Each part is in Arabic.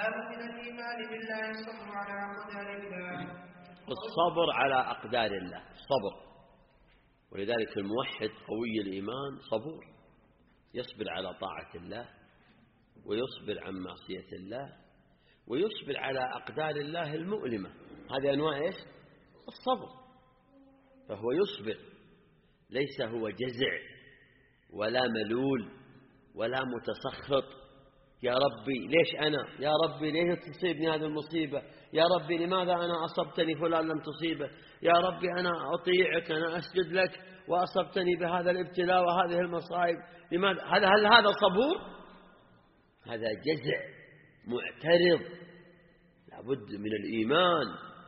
من الإيمان بالله الصبر على أقدار الله. الصبر على أقدار الله، الصبر. ولذلك الموحد قوي الإيمان صبور، يصبر على طاعة الله، ويصبر عن معصية الله، ويصبر على أقدار الله المؤلمة. هذه أنواع إيش؟ الصبر. فهو يصبر، ليس هو جزع ولا ملول ولا متسخط. يا ربي ليش أنا؟ يا ربي ليش تصيبني هذه المصيبة؟ يا ربي لماذا أنا أصبتني فلان لم تصيبه؟ يا ربي أنا أطيعك، أنا أسجد لك وأصبتني بهذا الابتلاء وهذه المصائب، لماذا؟ هل هذا صبور؟ هذا جزع معترض. لابد من الإيمان.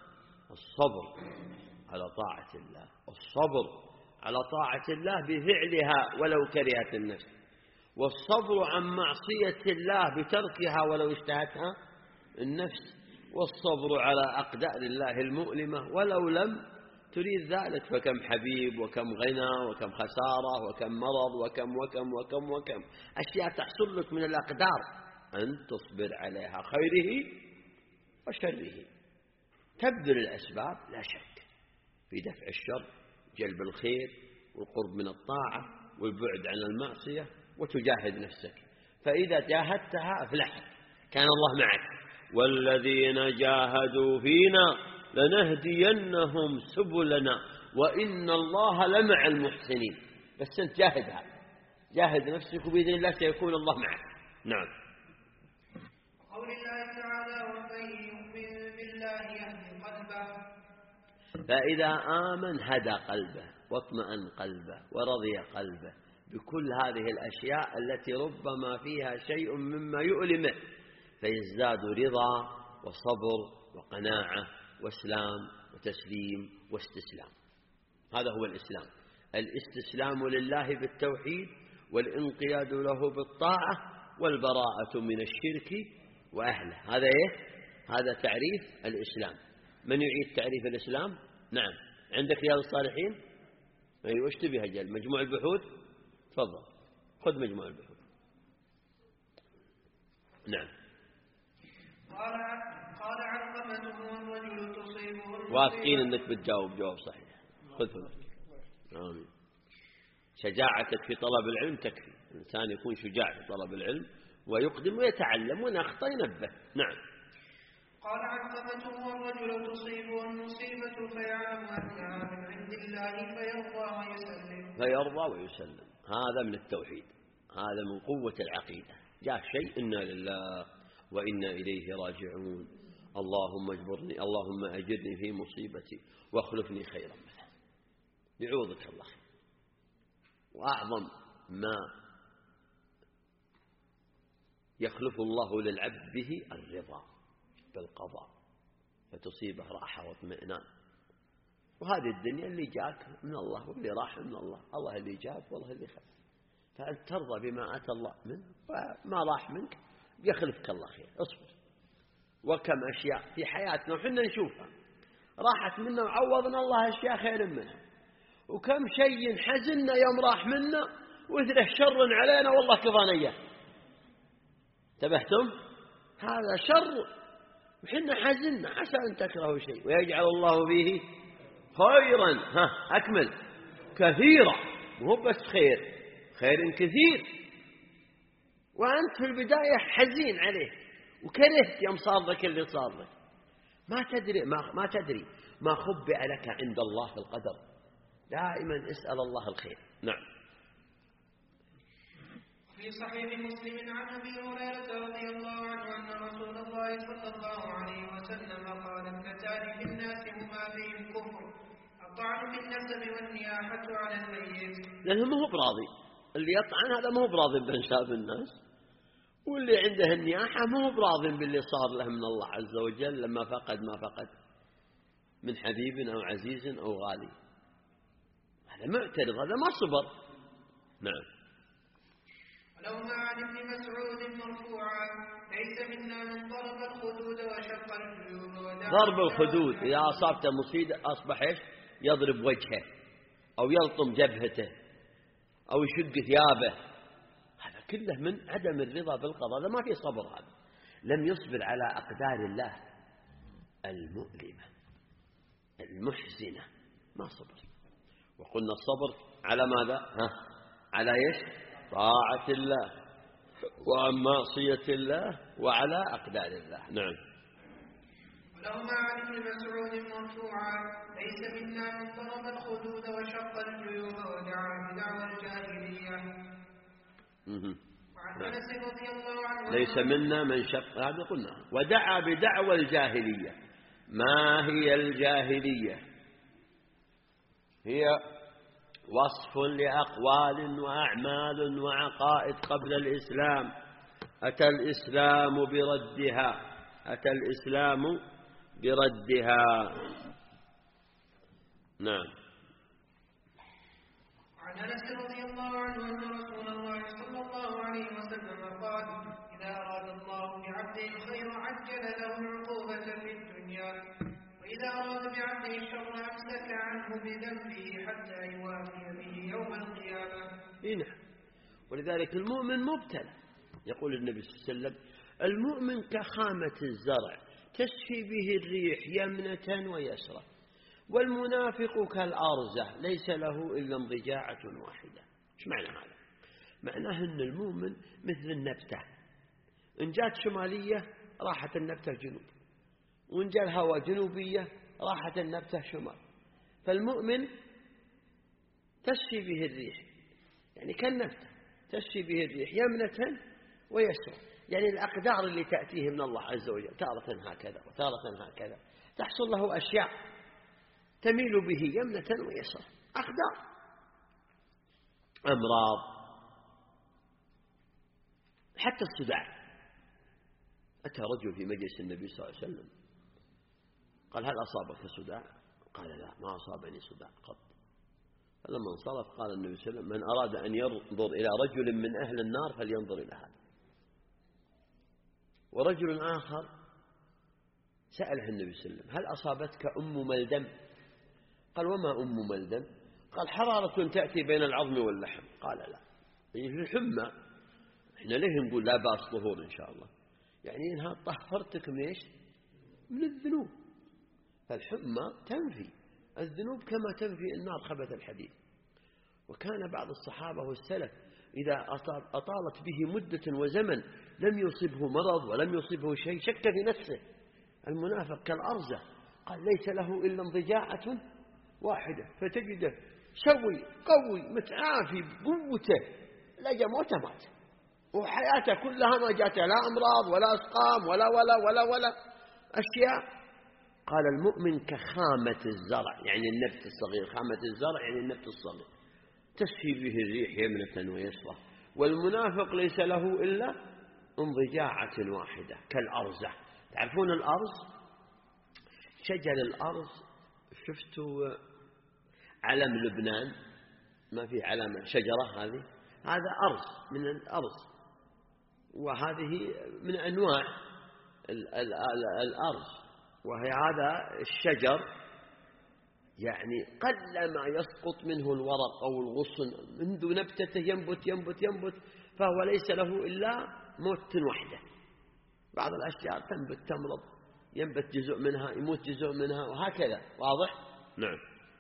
الصبر على طاعة الله، الصبر على طاعة الله بفعلها ولو كرهت النفس، والصبر عن معصية الله بتركها ولو اشتهتها النفس، والصبر على أقدار الله المؤلمة ولو لم تريد ذلك. فكم حبيب وكم غنى وكم خسارة وكم مرض وكم وكم وكم وكم أشياء تحصل لك من الأقدار، أن تصبر عليها خيره وشره. تبذل الأسباب لا شك في دفع الشر، جلب الخير والقرب من الطاعة والبعد عن المعصية، وتجاهد نفسك. فإذا جاهدتها أفلحت، كان الله معك. والذين جاهدوا فينا لنهدينهم سبلنا وإن الله لمع المحسنين. بس أنت جاهدها، جاهد نفسك وبإذن الله سيكون الله معك. نعم. قول الله تعالى ومن يؤمن بالله يهد قلبه. فإذا آمن هدى قلبه واطمأن قلبه ورضي قلبه بكل هذه الأشياء التي ربما فيها شيء مما يؤلمه، فيزداد رضا وصبر وقناعة واسلام وتسليم واستسلام. هذا هو الإسلام، الاستسلام لله بالتوحيد، والانقياد له بالطاعة، والبراءة من الشرك وأهله. هذا إيه؟ هذا تعريف الإسلام. من يعيد تعريف الإسلام؟ نعم، عندك رياض الصالحين؟ أيوة، ايش تبي هجل؟ مجموع البحوث؟ تفضل خذ مجموع البحوث. نعم. قال علقمة والرجل تصيبه واثقين انك بتجاوب جواب صحيح. خذ فلوس. آمين. شجاعتك في طلب العلم تكفي. الإنسان يكون شجاع في طلب العلم ويقدم ويتعلم، وإن أخطأ ينبه. نعم. قال علقمة والرجل تصيبه المصيبة فيعلم أنها من عند الله فيرضى ويسلم. هذا من التوحيد، هذا من قوة العقيدة. جاء شيء إنا لله وإنا إليه راجعون. اللهم اجبرني، اللهم أجرني في مصيبتي واخلفني خيرا منها. يعوضك الله. وأعظم ما يخلف الله للعبد به الرضا بالقضاء، فتصيبه راحة واطمئنان. وهذه الدنيا اللي جاك من الله واللي راح من الله، الله اللي جاك والله اللي خلف. فأنت ترضى بما أتى الله منه، وما راح منك يخلفك الله خير. اصبر. وكم أشياء في حياتنا وحنا نشوفها راحت منا وعوضنا الله أشياء خير منها، وكم شيء حزننا يوم راح منا وإثره شر علينا والله كفانا إياه. انتبهتم؟ هذا شر وحنا حزننا، عسى أن تكرهوا شيء ويجعل الله فيه خيرا أكمل كثيرا. وهو بس خير كثير، وأنت في البداية حزين عليه وكرهت يوم صار لك اللي صار لك. ما تدري ما خبئ لك عند الله في القدر. دائما اسأل الله الخير. نعم. في صحيح مسلم عن أبي هريرة رضي الله عنه أن رسول الله صلى الله عليه وسلم قال اثنتان في الناس هما به الكفر، الطعن في النسب والنياحة على الميت. لأنه ما هو براضي، اللي يطعن هذا ما هو براضي بانشاف الناس، واللي عنده النياحة ما هو براضي باللي صار له من الله عز وجل لما فقد ما فقد من حبيب أو عزيز أو غالي. هذا معترض، هذا ما صبر. نعم. ولهما عن ابن مسعود مرفوعا ليس منا من ضرب الخدود وشق الجيوب. ضرب الخدود إذا أصابته مصيبة أصبح إيش؟ يضرب وجهه أو يلطم جبهته أو يشق ثيابه. هذا كله من عدم الرضا بالقضاء، هذا ما في صبر. هذا لم يصبر على أقدار الله المؤلمة المحزنة، ما صبر. وقلنا الصبر على ماذا؟ على إيش؟ طاعة الله وعن معصية الله وعلى أقدار الله. نعم. ولهما عن ابن مسعود مرفوعا: ليس منا من ضرب الخدود وشق الجيوب ودعا بدعوى الجاهلية. وعن أنس رضي الله عنه: ليس منا من شق، هذا قلنا. ودعا بدعوى الجاهلية. ما هي الجاهلية؟ هي وصف لأقوال وأعمال وعقائد قبل الإسلام أتى الإسلام بردها. نعم. وعن أنس رضي الله عنه أن رسول الله صلى الله عليه وسلم قال: إذا أراد الله بعبده الخير عجل له العقوبة في الدنيا، وإذا أراد بعبده الشر أمسك عنه بذنبه حتى يوافي به يوم القيامة. نعم. ولذلك المؤمن مبتلى. يقول النبي صلى الله عليه وسلم: المؤمن كخامة الزرع تسفي به الريح يمنة ويسرة، والمنافق كالأرزة ليس له إلا انضجاعة واحدة. ايش معنى هذا؟ معناه أن المؤمن مثل النبتة، إن جات شمالية راحت النبتة جنوب، وإن جاء الهواء جنوبية راحت النبتة شمال. فالمؤمن تسفي به الريح، يعني كالنبتة تسفي به الريح يمنة ويسرة، يعني الأقدار اللي تأتيه من الله عز وجل تارة هكذا وتارة هكذا، تحصل له أشياء تميل به يمنة ويسرة، أقدار، أمراض، حتى الصداع. أتى رجل في مجلس النبي صلى الله عليه وسلم قال: هل أصابك صداع؟ قال: لا، ما أصابني صداع قط. فلما انصرف قال النبي صلى الله عليه وسلم: من أراد أن ينظر إلى رجل من أهل النار فلينظر إلى هذا. ورجل آخر سأله النبي صلى الله عليه وسلم: هل أصابتك أم ملدم؟ قال: وما أم ملدم؟ قال: حرارة تأتي بين العظم واللحم. قال: لا، يعني في الحمى إحنا ليه نقول لا بأس طهور إن شاء الله؟ يعني إنها طهرتك من إيش؟ من الذنوب. فالحمى تنفي الذنوب كما تنفي النار خبث الحديد. وكان بعض الصحابة والسلف إذا أطالت به مدة وزمن لم يصبه مرض ولم يصبه شيء شك في نفسه. المنافق كالأرزة، قال: ليس له إلا انضجاعة واحدة، فتجده سوي قوي متعافي بقوته، لا جاء موته مات، وحياته كلها ما جاته لا أمراض ولا أسقام ولا ولا ولا ولا أشياء. قال: المؤمن كخامة الزرع، يعني النبت الصغير، خامة الزرع يعني النبت الصغير، تسفي به الريح يمنة ويسرة. والمنافق ليس له إلا انضجاعة واحدة كالأرزة. تعرفون الأرز؟ شجر الأرز، شفتوا علم لبنان؟ ما في علم شجرة، هذا أرز من الأرز، وهذه من أنواع الأرز. وهي هذا الشجر يعني قل ما يسقط منه الورق أو الغصن، منذ نبتته ينبت ينبت ينبت، فهو ليس له إلا موت واحدة. بعض الأشجار تنبت تمرض، ينبت جزء منها يموت جزء منها، وهكذا. واضح؟ نعم.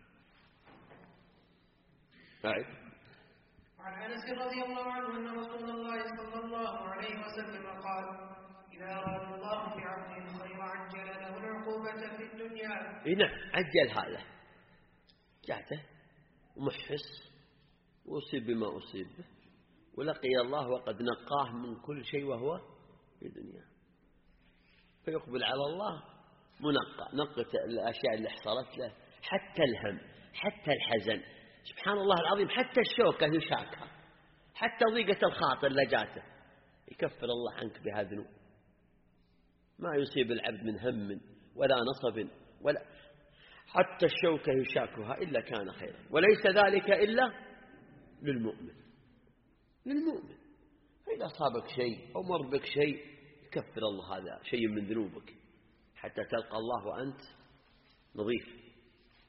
وعن أنس رضي الله عنه أن رسول الله صلى الله عليه وسلم قال: إذا أراد الله بعبده الخير عجل له العقوبة في الدنيا. نعم، عجل هذا، جاته ومحس وأصيب بما أصيب به، ولقي الله وقد نقاه من كل شيء وهو في الدنيا، فيقبل على الله منقى، نقت الأشياء اللي حصلت له، حتى الهم، حتى الحزن. سبحان الله العظيم، حتى الشوكة يشاكها، حتى ضيقة الخاطر لجاته، يكفر الله عنك بها ذنوب. ما يصيب العبد من هم ولا نصب ولا حتى الشوكة يشاكها إلا كان خيرا، وليس ذلك إلا للمؤمن. فإذا أصابك شيء أو مر بك شيء يكفر الله هذا شيء من ذنوبك حتى تلقى الله وأنت نظيف.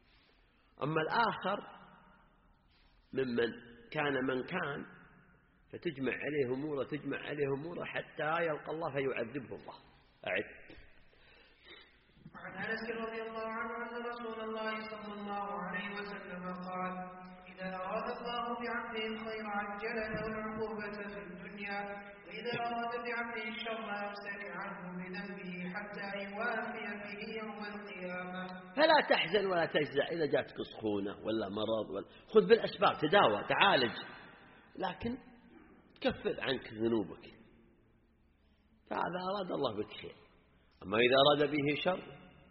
أما الآخر ممن كان فتجمع عليه أموره تجمع عليه أموره حتى يلقى الله فيعذبه الله. أعد. وعن أنس رضي الله عنه أن رسول الله صلى الله عليه وسلم قال: إذا أراد الله بعبده الخير عجل له العقوبة في الدنيا، وإذا أراد بعبده الشر أمسك عنه بذنبه حتى يوافي به يوم القيامة. فلا تحزن ولا تجزع إذا جاتك سخونة ولا مرض خذ بالأسباب، تداوى تعالج، لكن تكفر عنك ذنوبك، فهذا أراد الله بك خير. أما إذا أراد به شر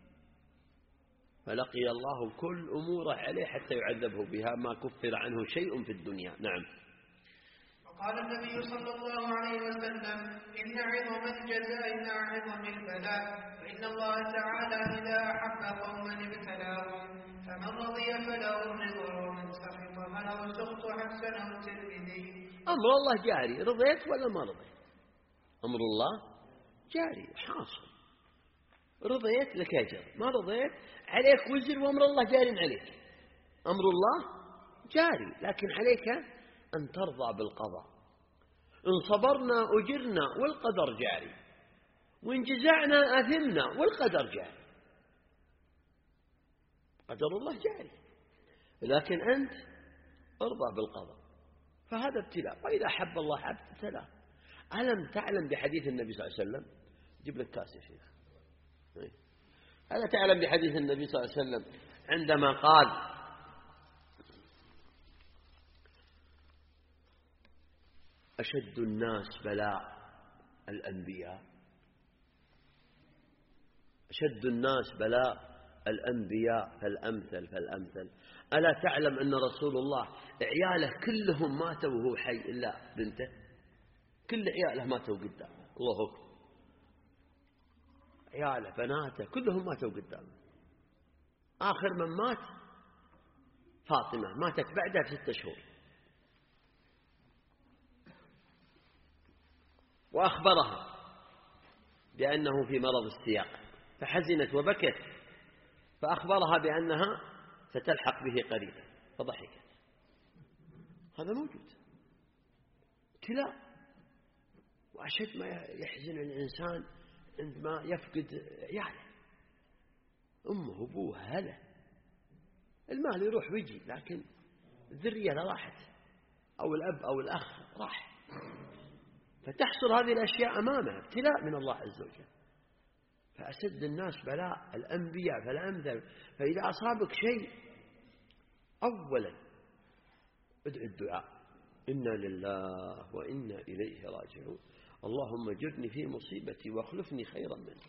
فلقي الله كل أموره عليه حتى يعذبه بها ما كفر عنه شيء في الدنيا. نعم. وقال النبي صلى الله عليه وسلم: إن عظم الجزاء مع عظم البلاء، فإن الله تعالى إذا أحب قوما ابتلاهم، فمن رضي فله الرضا ومن سخط فله السخط. حسنه الترمذي. أمر الله جاري، رضيت ولا ما رضيت؟ أمر الله جاري حاصل، رضيت لك أجر، ما رضيت عليك وزر، وأمر الله جار عليك. أمر الله جاري، لكن عليك أن ترضى بالقضاء. إن صبرنا أجرنا والقدر جاري، وإن جزعنا أثمنا والقدر جاري. قدر الله جاري، لكن أنت ارضى بالقضاء، فهذا ابتلاء. وإذا حب الله عبد ابتلاه. ألم تعلم بحديث النبي صلى الله عليه وسلم؟ جيب لك كاس يا شيخ. ألا تعلم بحديث النبي صلى الله عليه وسلم عندما قال: أشد الناس بلاء الأنبياء، أشد الناس بلاء الأنبياء فالأمثل فالأمثل. ألا تعلم أن رسول الله عياله كلهم ماتوا وهو حي إلا بنته، كل عياله ماتوا قدامه. الله أكبر، عياله بناته كلهم ماتوا قدامه. آخر من مات فاطمة، ماتت بعدها ب6 شهور، وأخبرها بأنه في مرض السياق، فحزنت وبكت، فأخبرها بأنها ستلحق به قريبا، فضحكت. هذا موجود ابتلاء. وأشد ما يحزن الإنسان عندما يفقد عياله، أمه أبوه هله، المال يروح ويجي، لكن الذرية راحت، أو الأب أو الأخ راح، فتحصل هذه الأشياء أمامه ابتلاء من الله عز وجل. فأشد الناس بلاء الأنبياء فالأمثل. فإذا أصابك شيء أولا ادعو الدعاء: إنا لله وإنا إليه راجعون، اللهم اجرني في مصيبتي واخلفني خيرا منها.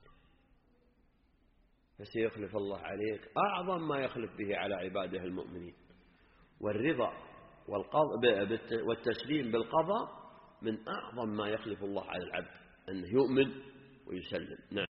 فسيخلف الله عليك أعظم ما يخلف به على عباده المؤمنين. والرضا والتسليم بالقضاء من أعظم ما يخلف الله على العبد، أنه يؤمن ويسلم. نعم.